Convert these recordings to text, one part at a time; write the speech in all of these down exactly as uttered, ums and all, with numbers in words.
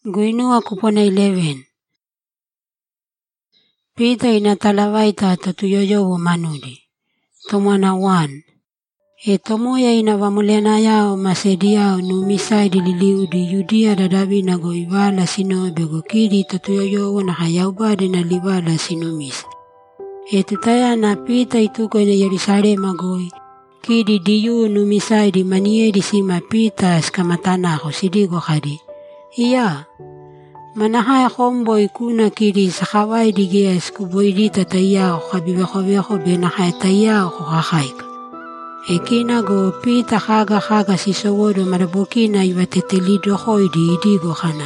Guinua kupona eleven. Pita inatalawaita tatuyoyo manudi. Tomana one. E tomoya ina vamulena yao masedi yao numisaidi liliudi yudia dadabi na goivala sinobe gokidi tatuyoyo na hayaubade na livala sinumis. E tutaya na pita ituko ina Yerusalema goi. Kidi diyu numisaidi maniedi sima pita skamatana ho sidigo khadi. Iya. Manahaya kombo ikuna kidi sakawai digia skuboidi tataya ho habibe khobeho benahaya taya ho hahaika. Ekina go pita haga haga sisowodo marabokina iwatetelido hoidi idigo khana.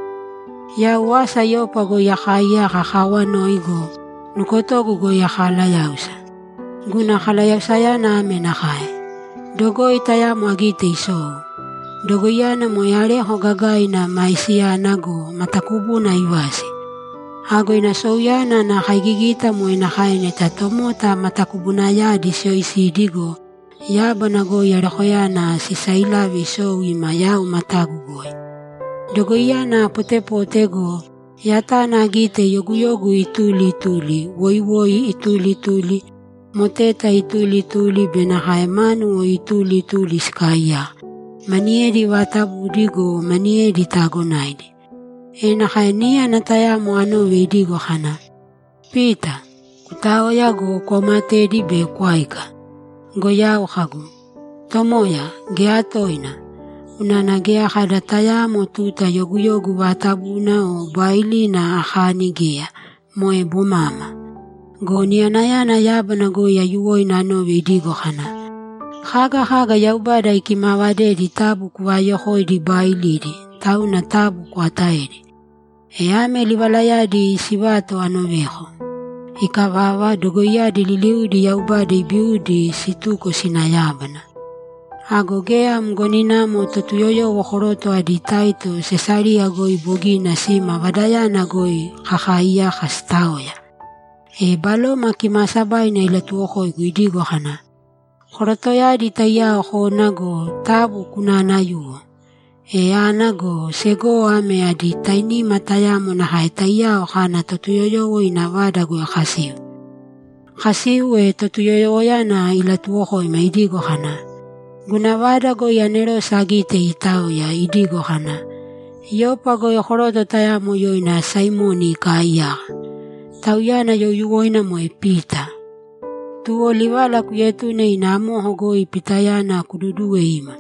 Ya wasa yopa go yakaya hahawa noigo nukotogu go yakala yausa. Guna khala yausa yana amenahai. Dogo itaya mwagite iso. Dogo yana moyare hogagai na maisia nago matakubu na iwasi. Hago ina souyana na haigigita moina haine tatomota matakubu na yadi sio isidigo. Yaba nago yarahoyana sisaila viso imaya umatagu goi. Dogo yana pote pote go. Yata nagite yogu yogu ituli ituli. Woi woi ituli ituli. Moteta ituli ituli benahaemanu o ituli ituli skaya. Manieri watabu digo manieri tagonaidi. Ena haenia nataya moano vedigo hana. Pita, kutao yago kwa matedi be kwaika. Goyao hagu. Tomoya, geatoina. Unana gea hadataya motuta yogu yogu watabuna o baili na ahani gea. Moe bumama. Gonia nayana yaba na goya yuoi na no vedigo hana. Haga haga yaubada ikimawade di tabu kwa yohoi di bailidi, tau na tabu kwa taedi. E ame liwalaya di siwato anoveho. Ikawawa dogoya di liliudi yaubada ibiudi situko sinayabana. Agogea mgonina mo tatuyoyo wakoroto aditaito sesari agoi bogi na sima wadayana goi kakaiya kastaoya. E balo makimasabay na ilatuoko iguidigo hana. Korotoya di taya ho nago tabu kunanayu. E anago sego ame adi taini mataya mo na haitaya o hana tatuyoyo inawada go khasiu. Khasiu e tatuyoyo yana ilatuoko imaidigo hana. Gunawada go yanero sagite itao ya idigo hana. Yopa go yokoroto taya mo yo ina Simoni kaya. Tauyana yo yuoina mo epita. Tuo liwala kuyetune inamo hogo ipitayana kududuwe ima.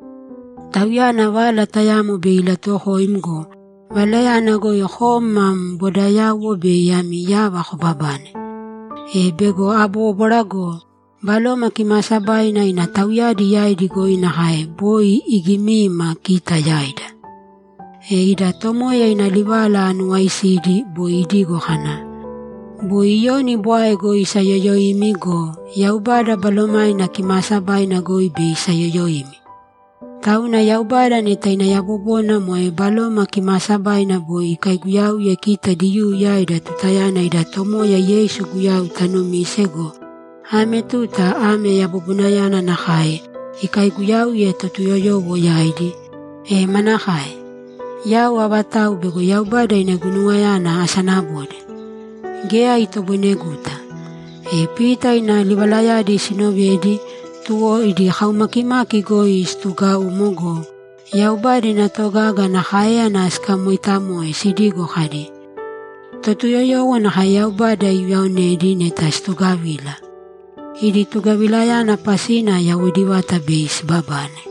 Tauyana wala tayamo be ilatoho imgo. Walayana go yohomam bodayawo be yami yawa khobabane. E bego abo borago. Baloma kimasabayna ina tauyadi yaidi go ina hae. Boi igimima kita yaida. E ida tomoya ina liwala anuwaisidi boi idigo hana. Buiyoni buae go isayoyoimi go, yaubada balomai na kimasabay na go ibe isayoyoimi. Tauna yaubada nita ina yabobona moe baloma kimasabay na boi kay guyaw ya kita diyu ya ida tutayana ida tomo ya Yesu guyaw tanumi go. Ame tuta ame yabobunayana na hae, ikay guyaw ya tutuyoyo ya idi. E manahae, yaw abataw bego yaubada ina gunuayana asanabode. Gea ito boneguta. E pita ina liwalaya di sinovedi tuo idi haumakimaki go istuga umogo. Yaubadi na togaga na haya na skamuitamo e sidigo hadi. Totuyoyo na hayaubada yaunedi neta stugawila. Idi tugawilaya na pasina ya udiwata base babane.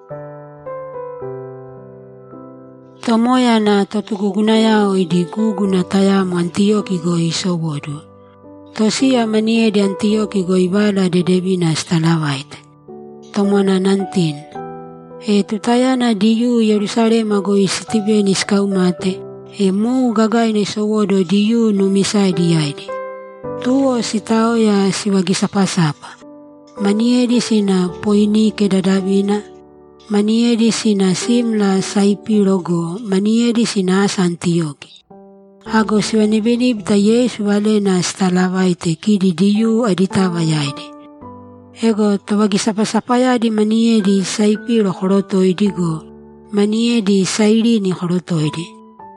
Tomoya na totugugunaya o idi gugu na tayamo Antioki go isowodo. Tosia manie de Antioki go ibala de debina stalawaite. Tomona nineteen. E tutayana diyu Yerusalema go isitibeni skaumate. E mou gagai ne sowodo diyu numisai diyaidi. Tuo sitaoya siwagisapasapa. Maniedi sina poinike dadabina. Maniedi sina simla saipirogo, maniedi sina Antioki. Hago siwanibinib ta Yesu wale na stalawaite kidi diyu aditawa yaidi. Ego tawagisapasapaya di maniedi saipiro horoto idigo, maniedi sairi ni horoto idi.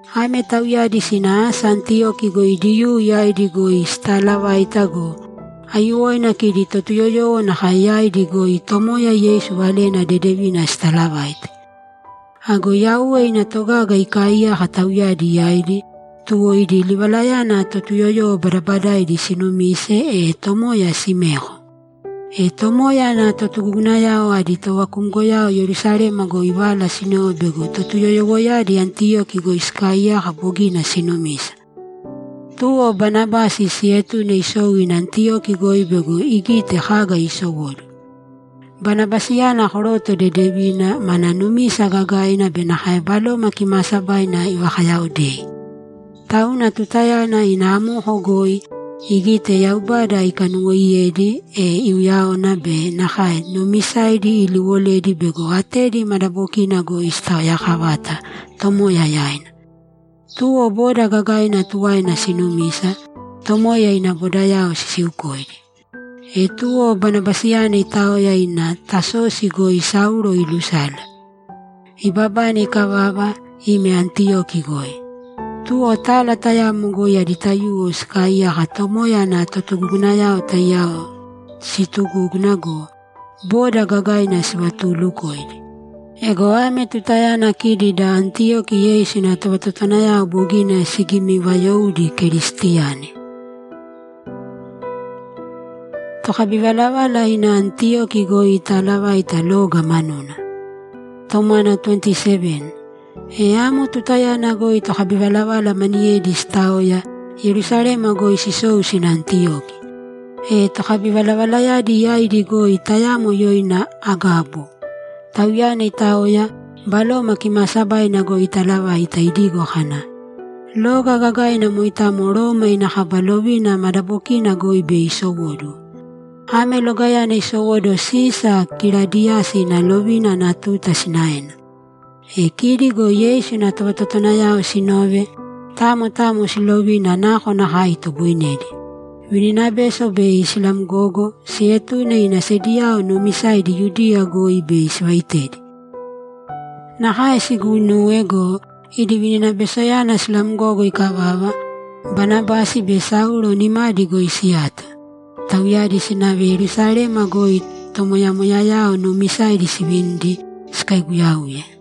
Ame tauyadi sina Antioki go idiyu yaidi go istalavaita go. Ayuoina kidi totuyoyo na hayaidi go itomoya Yesu valena dedevina istalavaita. Ago yaue ina togaga ikaiya hatauyadi yaidi. Tuo idi livalayana totuyoyo barabadaidi sinumise e tomoya simeho. E tomoya na totugunayao adi towakumgo yao Yerusalema go ivala sinobego totuyoyo go yadi Antioki go iskaiya habogina sinumisa. Tuo Banabasi sietu ne isowin Antioki go ibego igite haga isowodu. Banabasiana horoto de devina mananumisa gagaina benahay baloma kimasabayna iwakayaudei. Tauna tutayana inamu hogoi igite yaubada ikanuoyedi e iuyaona be nahay numisaidi iliwoledi bego atedi madabokina go istayakavata tomoya yaina. Tuo boda gagaina tuwaina sinumisa tomoya ina boda yao sisiukoidi. E tuo Banabasiana itaoya ina tasosi go isauro ilusala. Ibabani kavava ime Antioki goi. Tuo tala tayamu go yaditayuo skaiya hatomoya na totugunayao tayao situgugnago boda gagaina siwatulukoidi. Ego ame tutayana kidi da Antioki Yesu na tawatotanayao bogina sigimi Wayahudi Kristiani. Tokabivalawala ina Antioki go italava italoga manuna. Tomana twenty-seven. E amo tutayana go tokabivalawala maniedi staoya Yerusalema go isisou sin Antioki. E tokabivalawala yadi yaidi go itayamo yoina agabo. Tauyana itaoya baloma kimasabay na go italava itaidigo hana. Loga gagaina mo itamo Roma ina habalowina madabokina go ibe isowodu. Ame logayana isowodo sisa kiradiasi na lovina na tuta sinaena. E kiri go Yesu na tawatotonayao sinove, tamo tamo silovina nako na haito buinedi. Wininabeso be Islam gogo, sietune ina sediao numisaidi Yudia go ibe iswaitedi. Na hai sigunu ego, idi wininabeso yana Islam gogo ikavava, Banabasi be Saulo nimadi go isiata. Tauyadi sinave Yerusalema go tomoyamoya yao numisaidi sibindi skaiguyauye.